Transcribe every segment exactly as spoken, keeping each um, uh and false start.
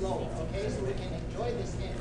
slower, okay, so we can enjoy this hymn.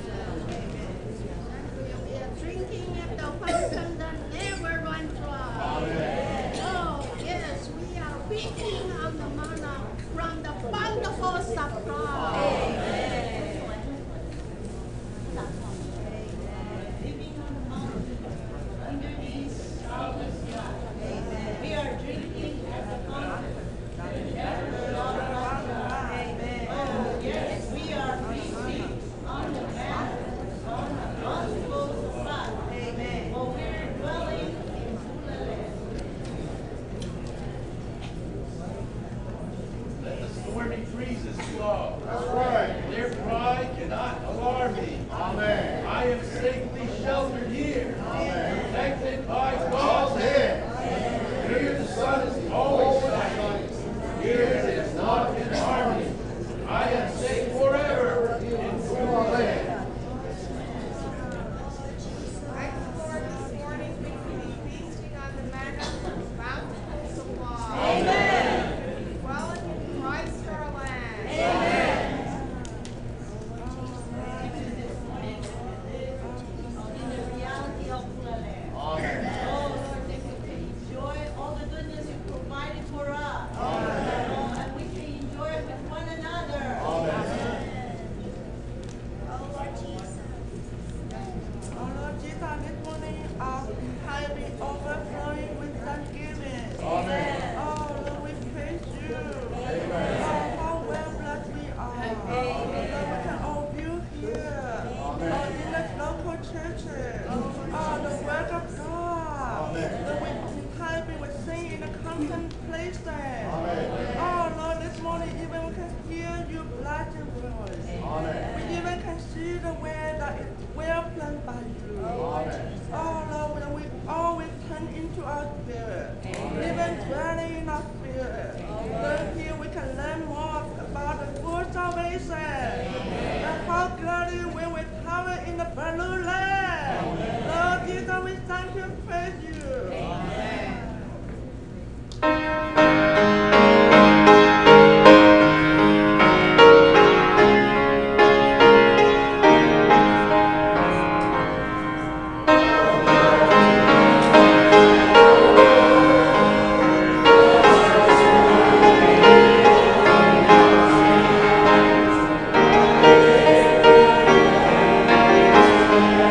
Drinking at the fountain that never runs dry. supply. Living on the mountain, underneath boundless sky. We are drinking at the fountain. Ever all around us. Oh, yes, we are feasting on the manna, on the gospels of God. For we're dwelling in Hula land. Let the stormy breezes blow. That's right. Their pride cannot alarm me. Amen. I am safely sheltered here, Amen. protected by God's God's hand. hand. Here the sun is always shining. Here it is not in harmony. I am safe forever in Hula land. Lord, this morning we can be feasting on the manna from bountiful supply. Amen. Dwelling in Christ our land. Amen. In the reality of Hula land. Amen. Oh, Lord, that we can enjoy all the goodness you provided for us. Oh, and we can enjoy it with one another. Oh Lord Jesus, this morning our heart be overflowing with thanksgiving. Amen. Oh Lord, we praise you. Oh, how well blessed we are. Lord, we can all view here. Oh, in the local churches. Oh, the word of God. Lord, we typing, we sing in the constant place there. Oh Lord, this morning even we can hear you blessing voice. We even can see the way that it's well planned by you. Oh Lord, when we always turn into our spirit, even dwelling in our spirit. Lord, here we can learn more about the full salvation. And how gladly we will travel in the blue land. Lord Jesus, we thank you and praise you. Amen.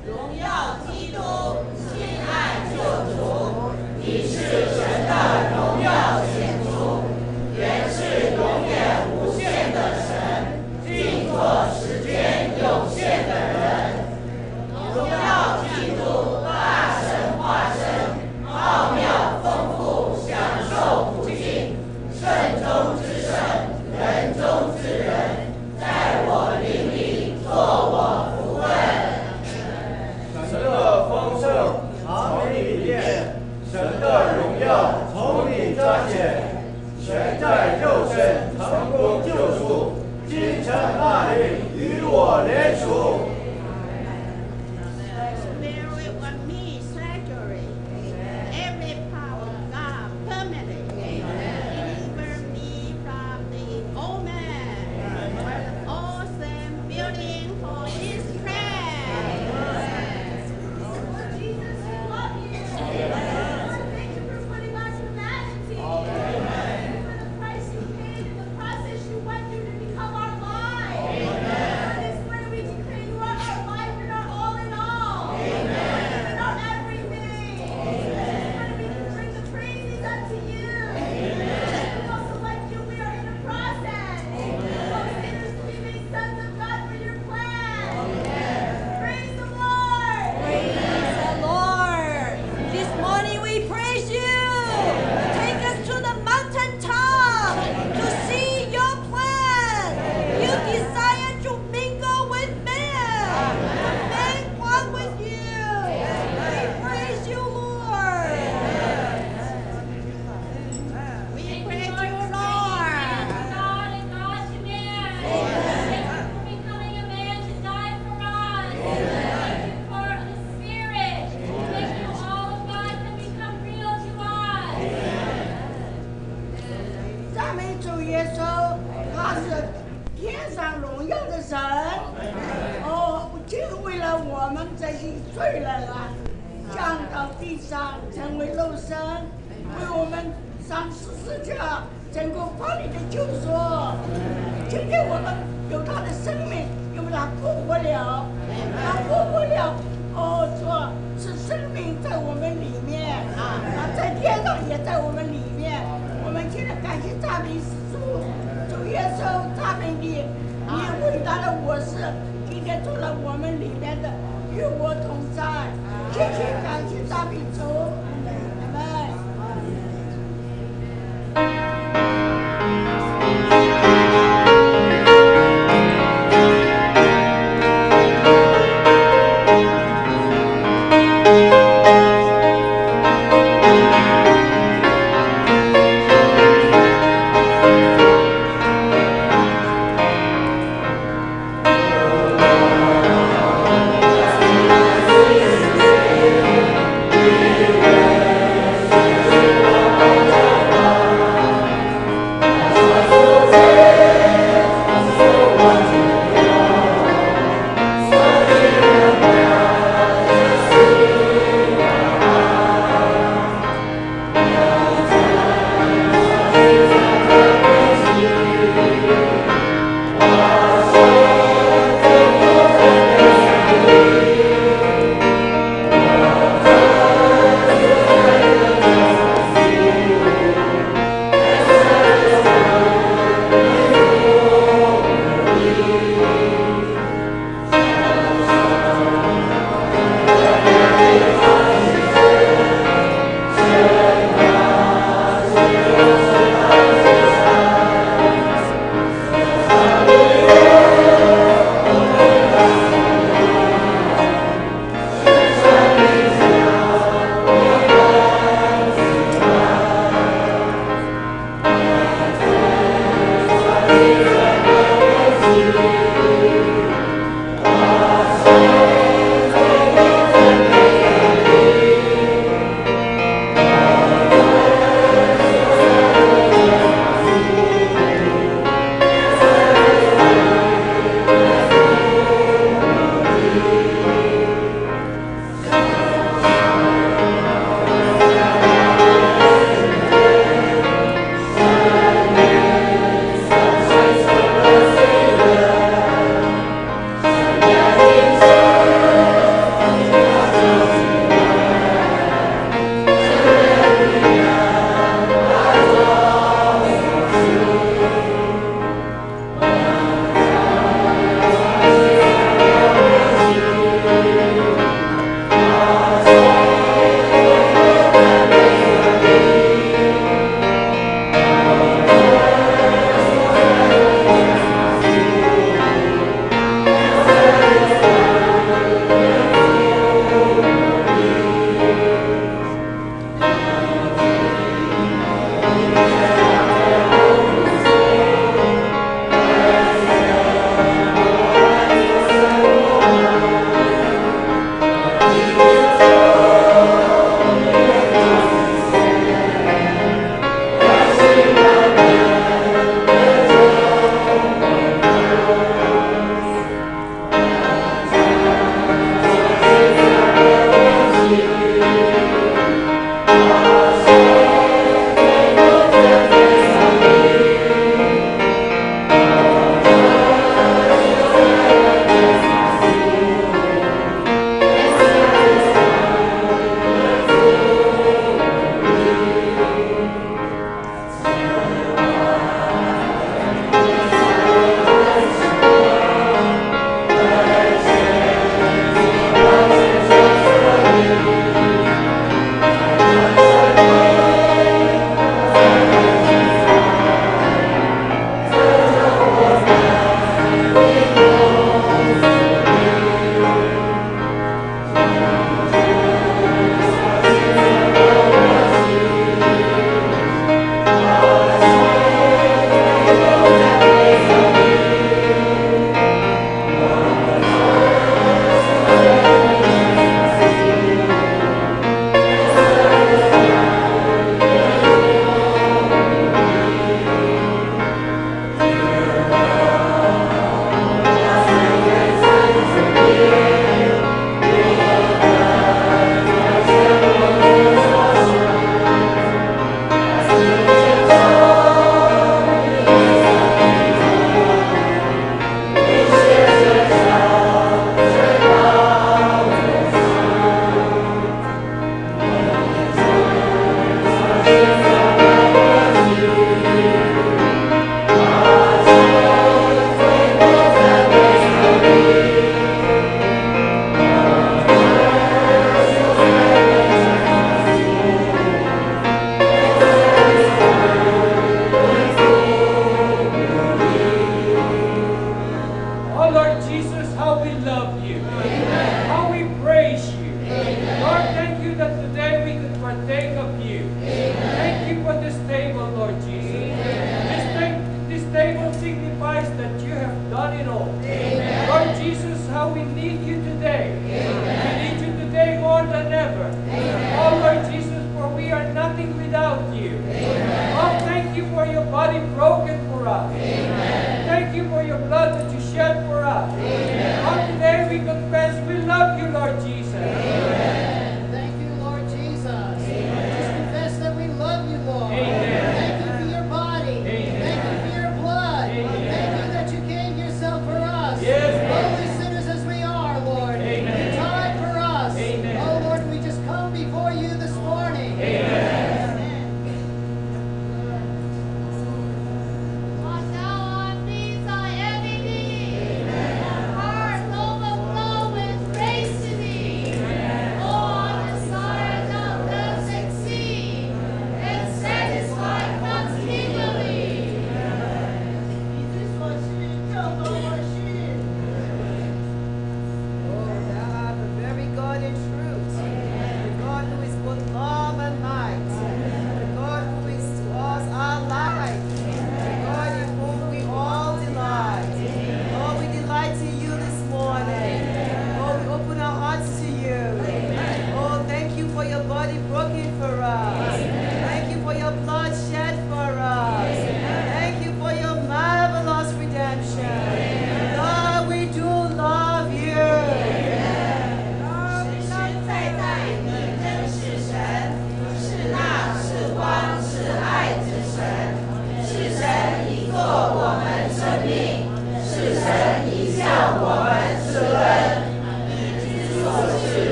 荣耀基督，亲爱救主，你是神的荣耀显出，原是永远无限的神，尽作时间有限的人。荣耀基督，大神化身，奥妙丰富，享受不尽，圣中之圣，人中之人，在我灵里做我福分。 神的丰盛藏你里面，神的荣耀从你彰显，全在肉身成功救赎，今晨那里与我联属。 Spirit of me saturate every power of God permanently. Deliver me from the old man, all sin building for his strength. Lord Jesus, we love you. Lord, thank you for putting on humanity. Thank you for the price you paid and the process you went through to become our lives. Lord, this morning we decree you are our life and our all in all. And our everything. This morning we can bring the praises unto you. We also like you, we are in the process. Oh, sinners to be made sons of God for your plan. Praise the Lord. Praise the Lord. This morning we praise you. Take us to the mountain top to see your plan. You desire to mingle with men, to make one with you. We praise you, Lord. We Thank praise you, you, Lord, for Lord. making God and God to man. Thank you for becoming a man to die for us. Thank you for the Spirit. Thank you all of God can become real to us. 赞美主耶稣，他是天上荣耀的神。哦，就为了我们这些罪人啊，降到地上成为肉身，为我们上十字架，整个把你的救赎。今天我们有他的生命，因为他复活了，他复活了。哦，说是生命在我们里面啊，他在天上也在我们里面。我们现在感谢赞美主，主耶稣赞美你，你伟大的我是今天做了我们里面的，与我同在，谢谢感谢赞美主，阿门。 你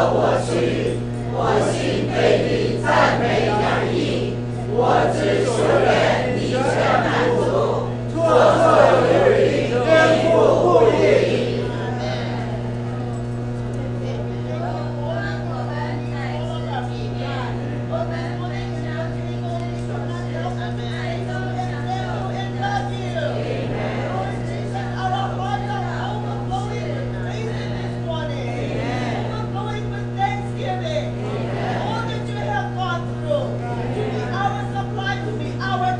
Thanksgiving. All that you have gone through. To be our supply, to be our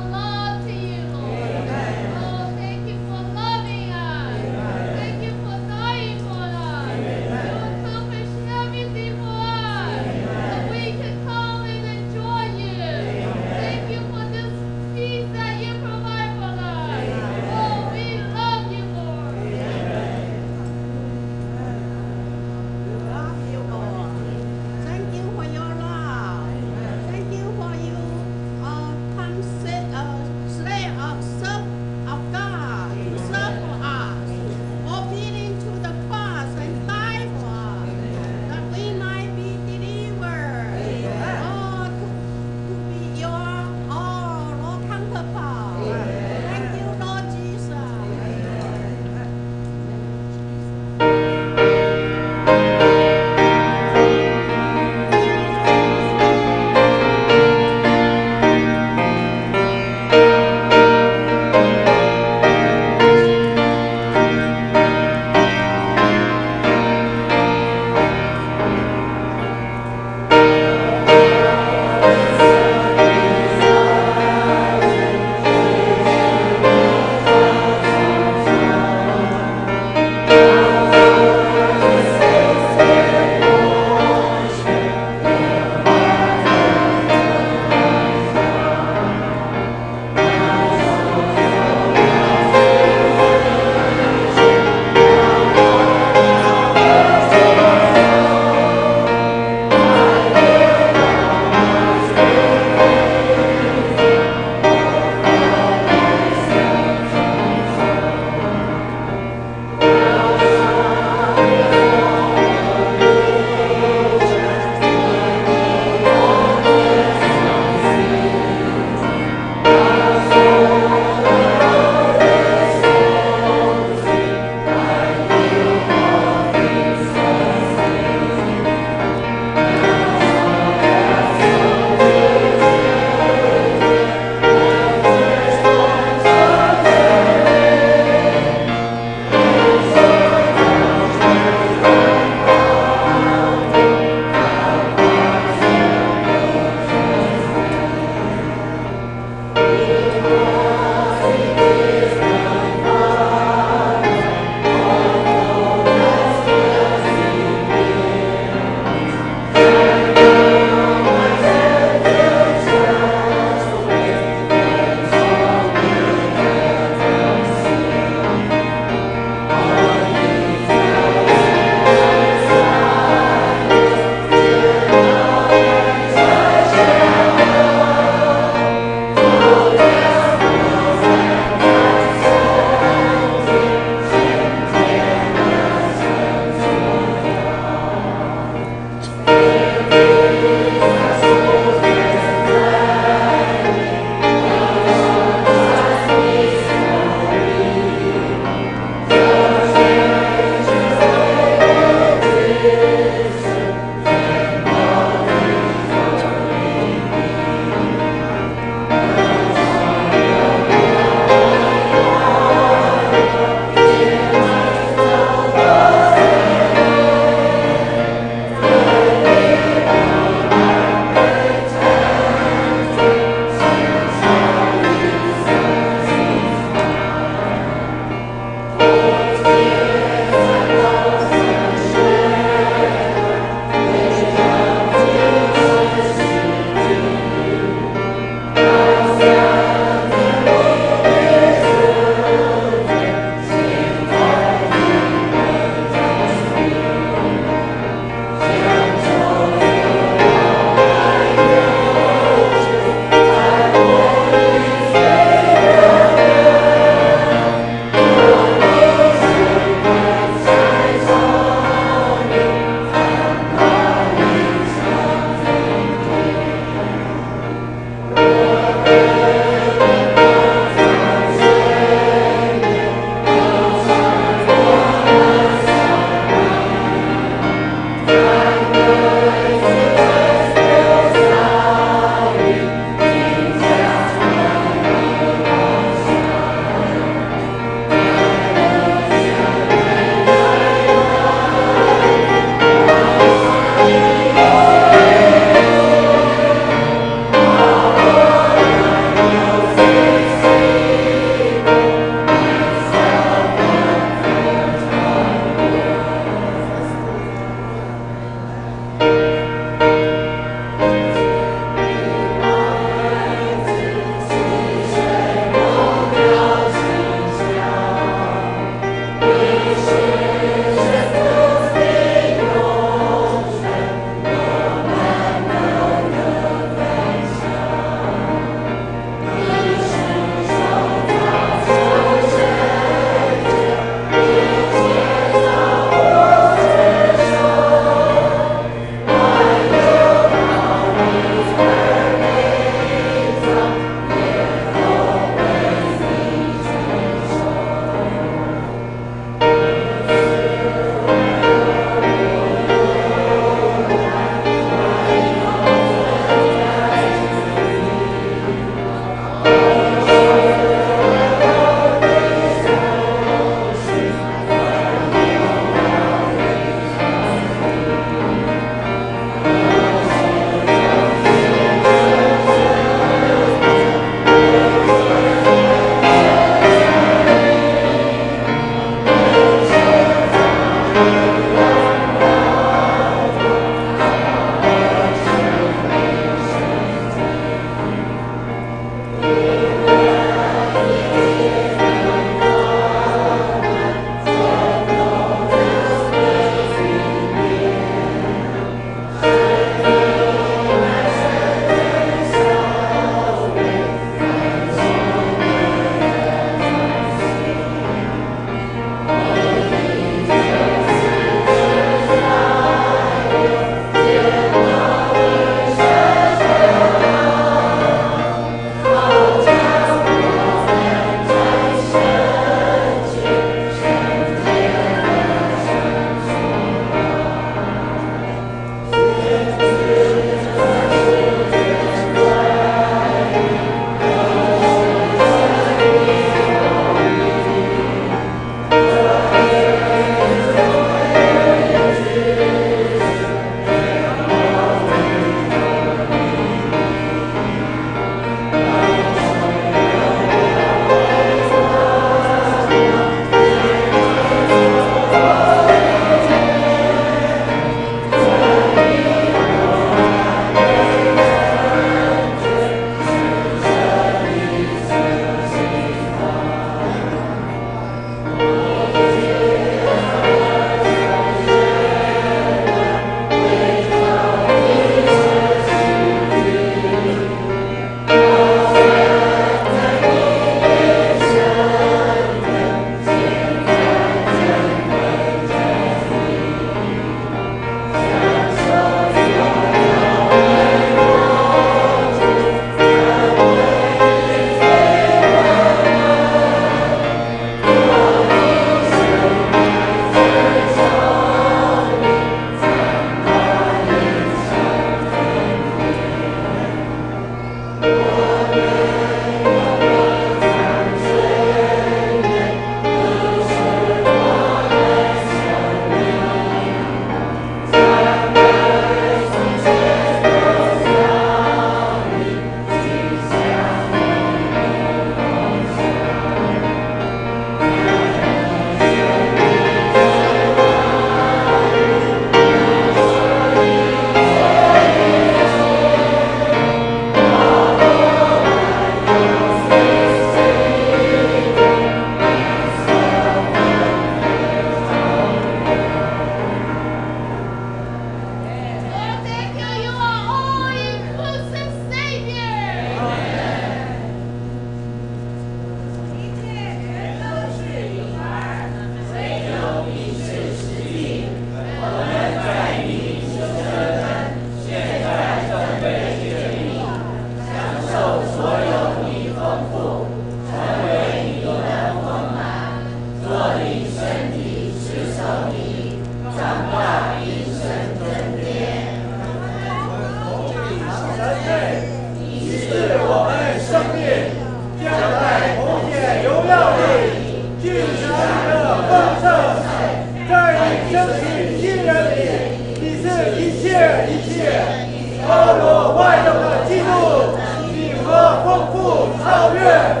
是我们生命，将在红显荣耀里尽全的丰盛，在你升起新人里，你是一切一切，包罗万有的基督，你和丰富超越。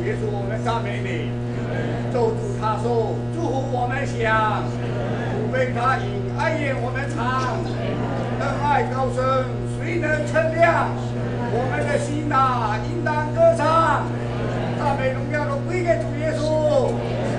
耶稣，我们赞美你。咒诅他说，祝福我们享，除非他因爱眼我们尝。恩爱高深，谁能称量？我们的心呐、应当歌唱，赞美荣耀都归给主耶稣。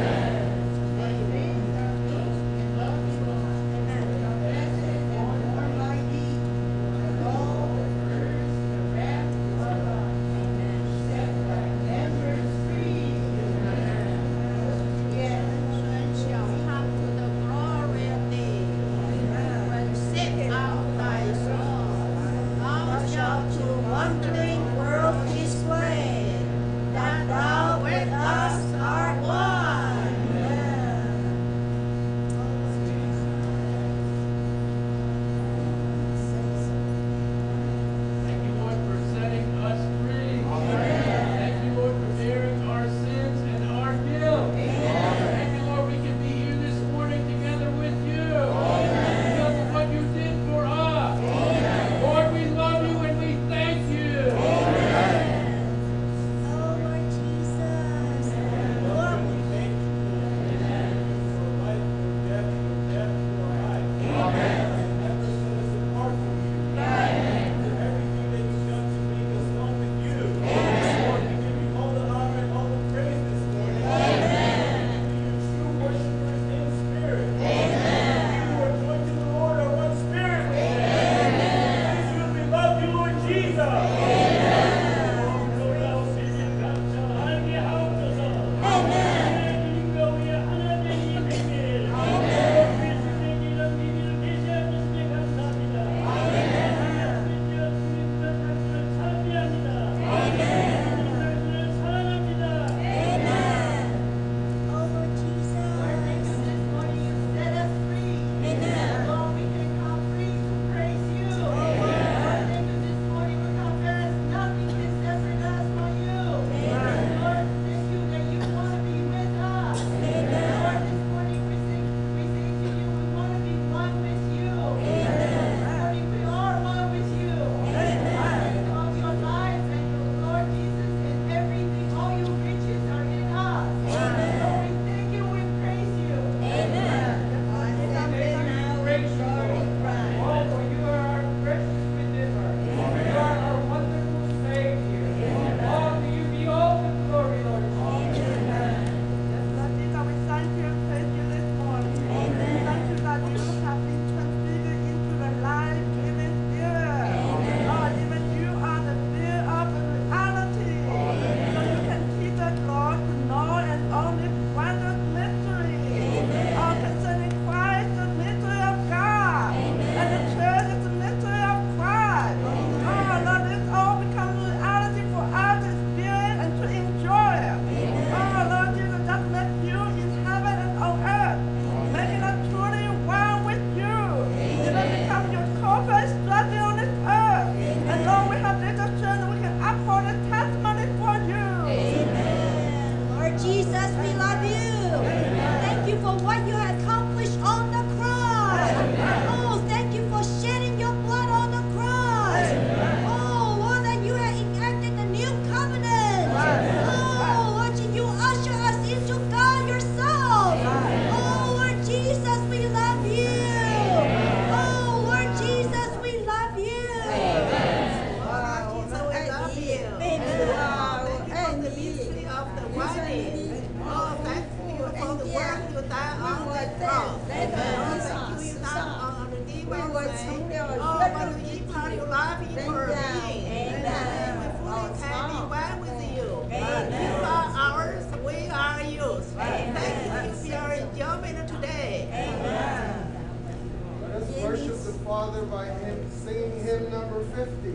Father by him singing hymn number fifty.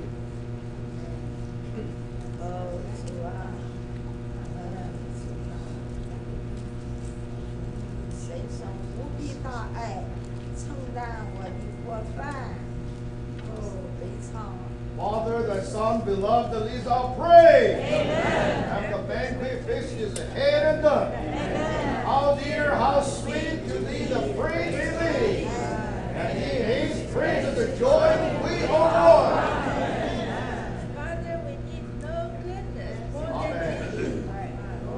Oh, 神生无比大爱，承担我的过犯。哦，悲唱。 Father, thy Son, beloved, the least I'll pray. Amen. And the banquet feast is ahead and done. Amen. How dear, how sweet to thee the praise we lead. And he hates praise of the joy we all Father, we need no goodness more than thee.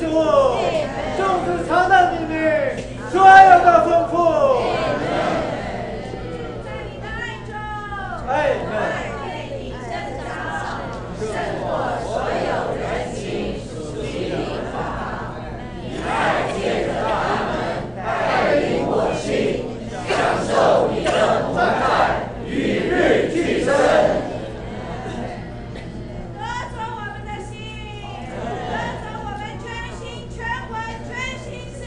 主，众子常在你里，所有的丰富。 在你的爱中， 哎， 对你增长，胜过所有人情属地的法。你爱借着他们带领我心，享受你的同在，与日俱增。得着我们的心，得着我们全心全魂全心思。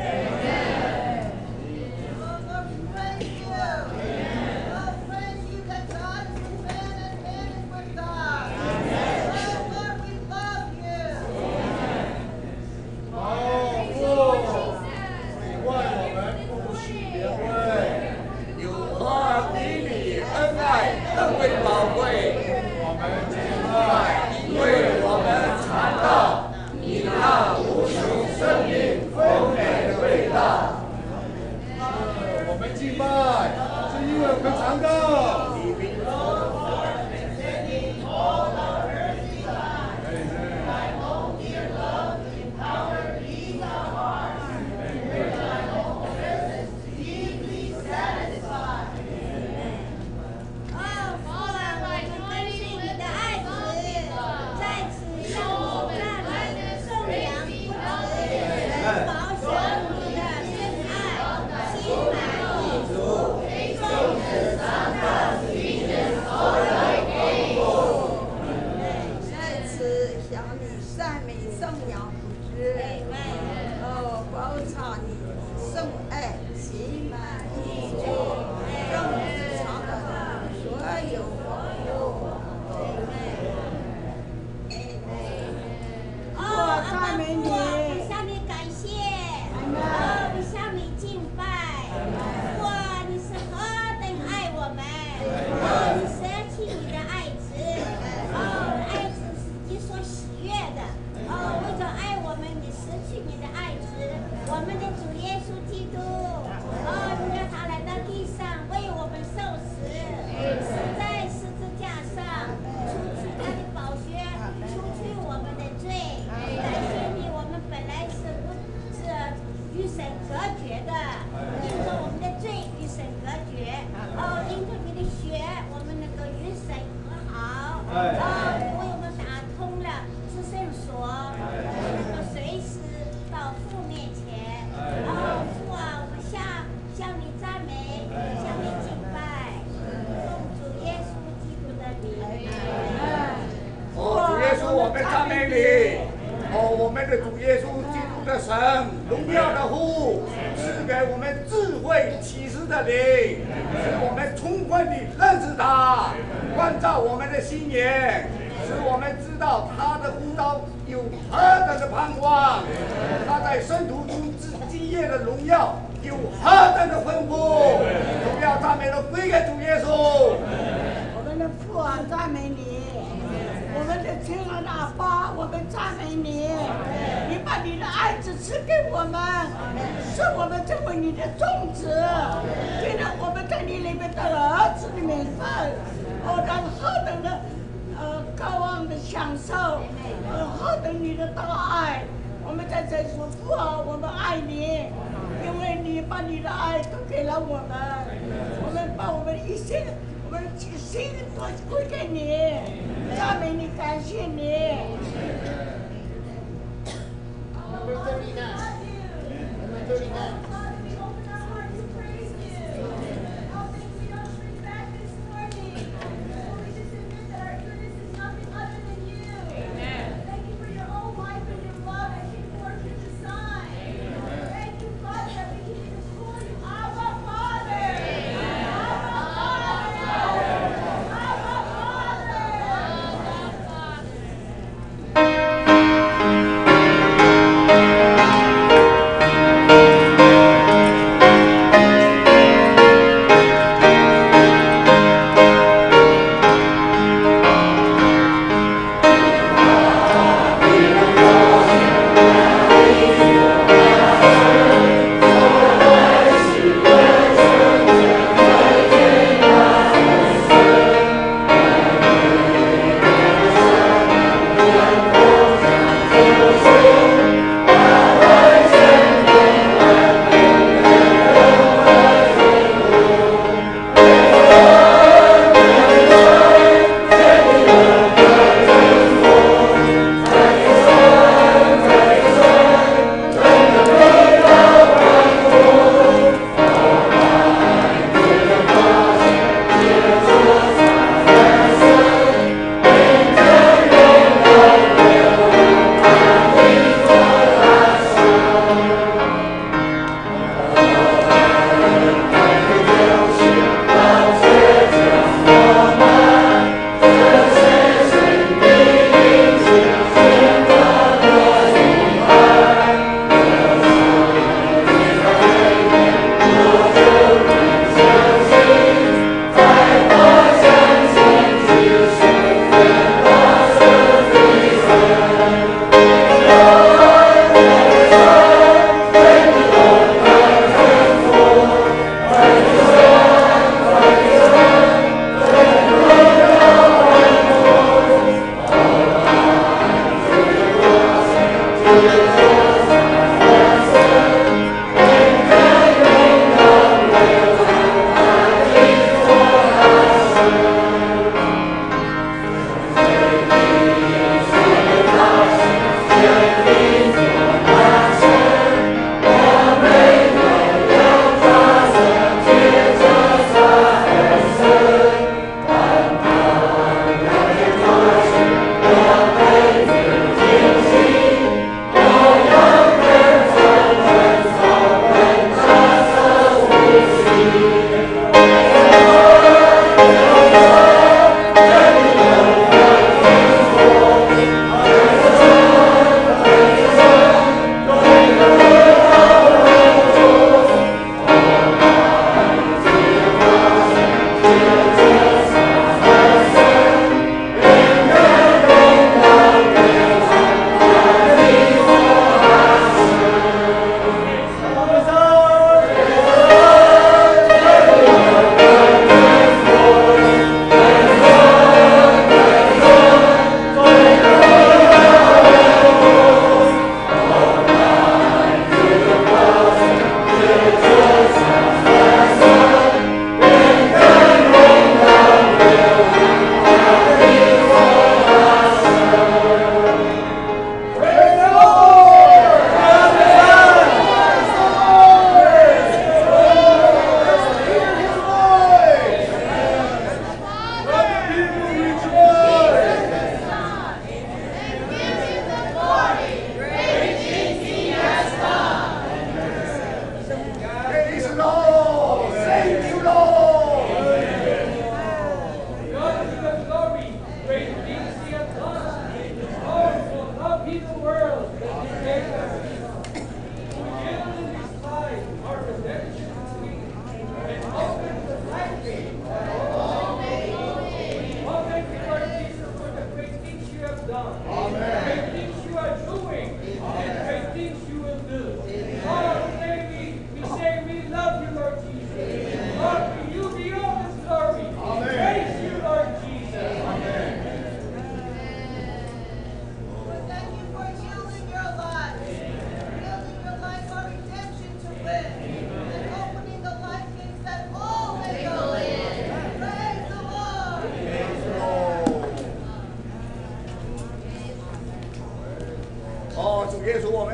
有何比你恩爱更为宝贵？我们敬拜，因为我们尝到你那无穷生命丰美的味道。 我们敬拜，是因为我们尝到你比哦，父啊，我们跟随你的爱子，在此向你赞美、颂扬不止，保守你的真爱，心满意足，众子常到你的头来给我。 在此向你赞美颂扬不止，哦，包藏你圣爱，心满意足，众子常的所有哦，阿爸父啊，我向你感谢，哦，我向你敬拜。哇，你是何等爱我们！哦，你舍弃你的爱子，哦，爱子是你所喜悦的。哦，为着爱我们，你舍弃你的爱子，我们的主耶稣基督。哦，你让他来到地上为我们受死，死在十字架上，除去他的宝血，除去我们的罪。感谢你，我们本来是不是与神隔绝的，因着我们的罪与神隔绝。哦，因着你的血，我们能够与神和好。哦，你为我们打通了至圣所，我们能够随时到父面前。哦，父啊，我们向向你赞美，向你敬拜，奉主耶稣基督的名。 哦，主耶稣，我们赞美你。哦，我们的主耶稣基督的神，荣耀的父，赐给我们智慧启示的灵，使我们充分地认识他，关照我们的心眼，使我们知道他的呼召有何等的盼望，他在圣徒中之基业的荣耀有何等的丰富。荣耀赞美都归给主耶稣。 我们的父啊，赞美你。我们的亲爱的阿爸，我们赞美你，你把你的爱子赐给我们，使我们成为你的种子，既然我们在你里面得了儿子的名分，哦，让何等的呃高昂的享受，呃何等你的大爱，我们在这里说父啊，我们爱你，因为你把你的爱都给了我们，我们把我们一生。我们的心都归给你，赞美你，感谢你。 Father, we open our hearts to praise you. Oh, thank you, we don't shrink back this morning. Oh, we just admit that our goodness is nothing other than you. Thank you for your own life and your love that you poured through the Son. Thank you, Father, that we can even call you Abba Father. Abba Father. Abba Father.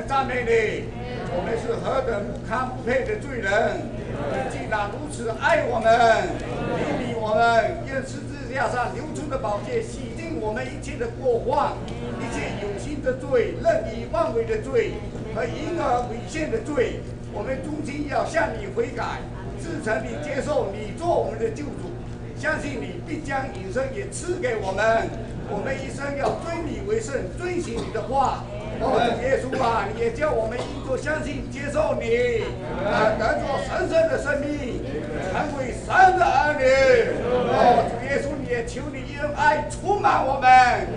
们赞美你。我们是何等不堪不配的罪人，你竟然如此爱我们，怜悯我们，用十字架上流出的宝血洗净我们一切的过患，一切有心的罪、任意妄为的罪和淫而猥亵的罪。我们衷心要向你悔改，自诚地接受你做我们的救主，相信你必将永生也赐给我们。我们一生要尊你为圣，遵行你的话。哦，主耶稣啊，你也叫我们因着相信接受你，啊，得着神圣的生命，成为神的儿女。哦，主耶稣，你也求你用爱充满我们。